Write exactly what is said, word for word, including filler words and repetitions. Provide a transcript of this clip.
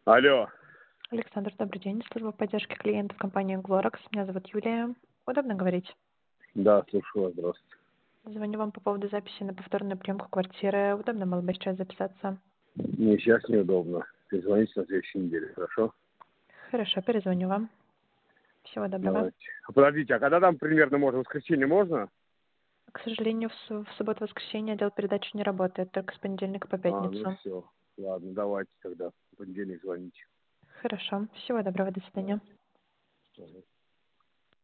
Алло. Александр, добрый день. Служба поддержки клиентов компании Glorex. Меня зовут Юлия. Удобно говорить? Да, слушаю вас, здравствуйте. Звоню вам по поводу записи на повторную приемку квартиры. Удобно было бы сейчас записаться? Мне сейчас неудобно. Перезвоните на следующей неделе, хорошо? Хорошо, перезвоню вам. Всего доброго. Давайте. А подождите, а когда там примерно можно? В воскресенье можно? К сожалению, в, су- в субботу-воскресенье отдел передачи не работает, только с понедельника по А, ну пятницу. все. Ладно, давайте тогда. В понедельник звоните. Хорошо. Всего доброго. До свидания. Давайте. Ага.